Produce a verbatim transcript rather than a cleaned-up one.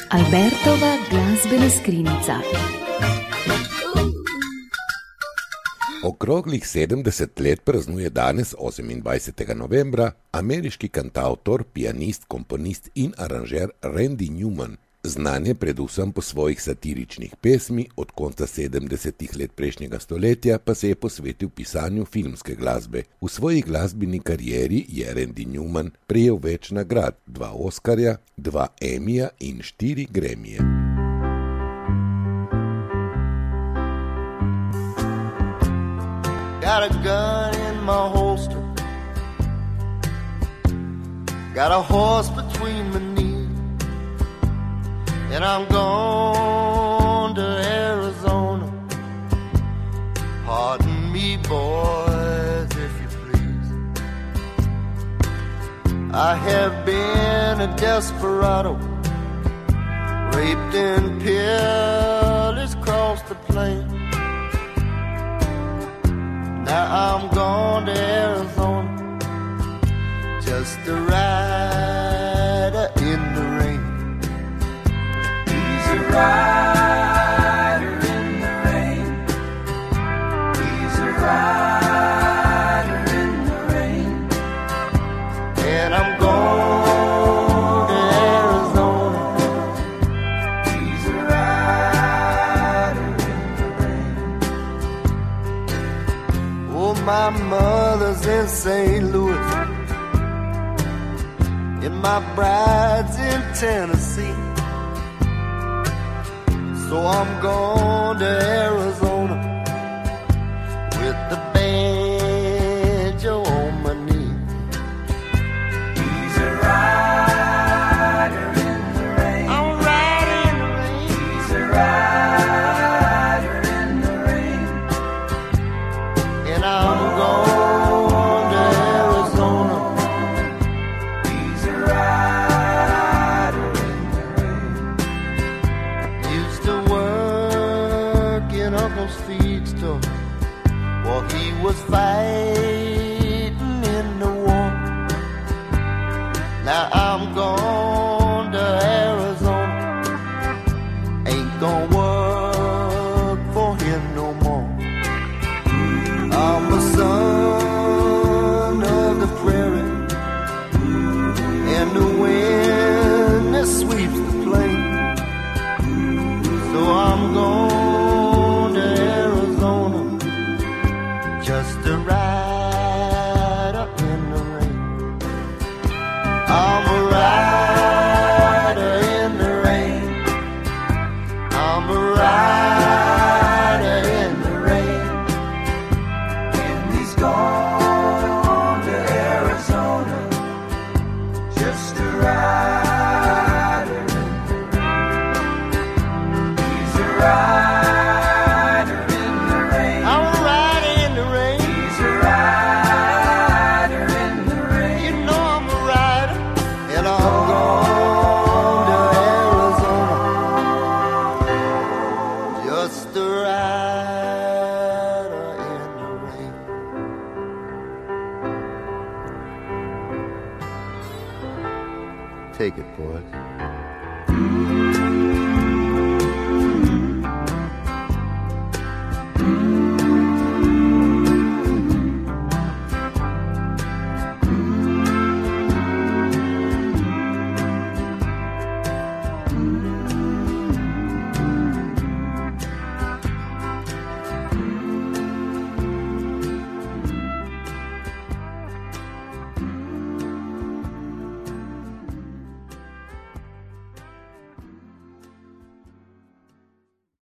Albertova glasbena skrinjica. Okroglih sedemdeset let praznuje danes, osemindvajsetega novembra, ameriški kantavtor, pianist, komponist in aranžer Randy Newman. Znan je predvsem po svojih satiričnih pesmi, od konca sedemdesetih let prejšnjega stoletja pa se je posvetil pisanju filmske glasbe. V svoji glasbeni karieri je Randy Newman prejel več nagrad, dva Oskarja, dva Emmija in štiri Grammyje. Got a gun in my holster, got a horse between my knees, and I'm gone to Arizona. Pardon me, boys, if you please. I have been a desperado, raped and pillaged across the plain. Now I'm gone to Arizona, just a rider in the rain. He's a rider in the rain. He's a rider in the rain. And I'm gone to Arizona. He's a rider in the rain. Oh, my mother's in Saint Louis, and my bride's in Tennessee. So I'm going to Arizona with the banjo on my knee. He's a rider in the rain. I'm riding in the rain. He's a rider in the rain. And I'm going to Arizona. He's a rider in the rain. Used to work in Uncle's feed store while he was fighting in the war. Now I'm gone to Arizona, ain't gonna work for him no more. I'm a son of the prairie, and the wind that sweeps the plain. So I'm going to Arizona, just a rider in the rain. I'm a rider in the rain. I'm a rider in the rain. And he's gone to Arizona, just a rider in the rain. He's a rider in the rain. I'm a rider in the rain. He's a rider in the rain. You know I'm a rider, and I'm going to Arizona, just a rider in the rain. Take it, boys.